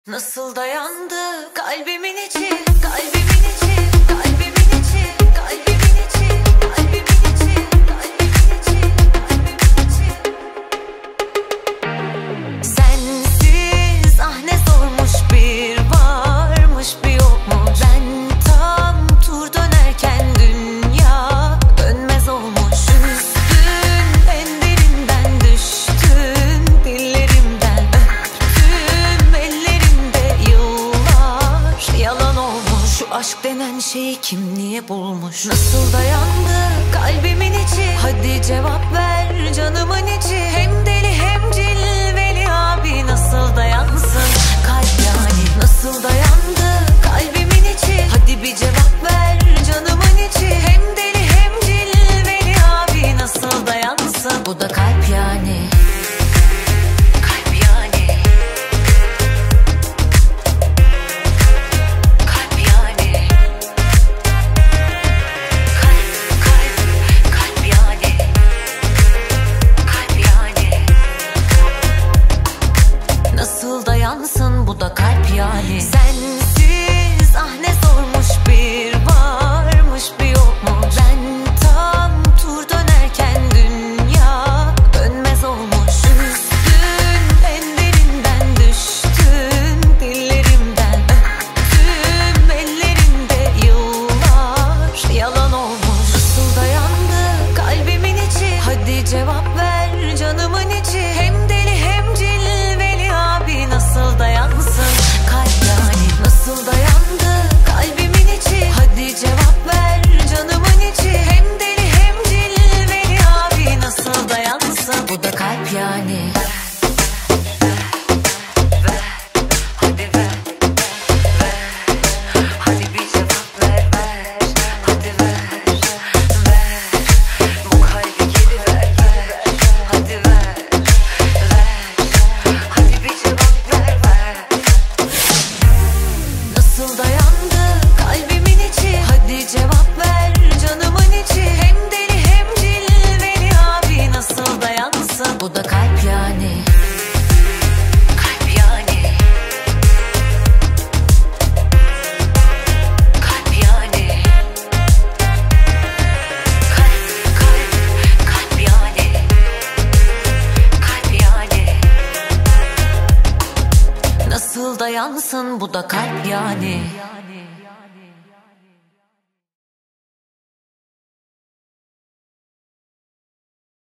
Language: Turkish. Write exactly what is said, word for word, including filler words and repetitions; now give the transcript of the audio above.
Nasıl dayandı kalbimin içi, kalbimin içi, kalbimin içi, kalbimin içi, kalbimin içi, kalbimin içi, kalbimin içi. Sensiz ah ne zormuş, bir varmış bir yokmuş. Ben tam tur dönerken dünya dönmez olmuş. Üstün en derinden düştün, dillerimden öptüm, ellerimde yıllar yalan olmuş. Şu aşk denen şeyi kim niye bulmuş? Nasıl dayandı kalbimin içi? Hadi cevap ver canımın içi. Hem deli hem cilveli abi, nasıl dayansın kalp yani? Nasıl dayandı kalbimin içi? Hadi bir cevap ver canımın içi. Hem deli hem cilveli abi, nasıl dayansın? Bu da kalp yani. Kalp yani. Kalp yani. Kalp, kalp, kalp yani. Kalp yani. Nasıl dayansın, bu da kalp yani. Sensiz ah ne zormuş, bir varmış bir yokmuş. Ben tam tur dönerken dünya dönmez olmuş. Üstün en derinden düştün, dillerimden öptüm, ellerinde yıllar yalan olmuş. Nasıl dayandı kalbimin içi? Hadi cevap ver canımın içi. Hem deli hem cilveli abi, nasıl dayansın kalp yani? Nasıl dayandı kalbimin içi? Hadi cevap ver canımın içi. Hem deli hem cilveli abi, nasıl dayansın? Bu da kalp yani. Hadi ver, ver. Hadi bir cevap ver, ver. Hadi ver, ver. Bu kalbi geri ver, ver. Hadi ver, ver. Hadi bir cevap ver, ver. Nasıl dayandı kalbimin içi? Hadi cevap ver canımın içi. Hem deli hem cilveli abi, nasıl dayansın? Bu da kalp yani. Kalp yani. Kalp yani. Kalp, kalp, kalp yani. Kalp yani. Nasıl dayansın, bu da kalp yani.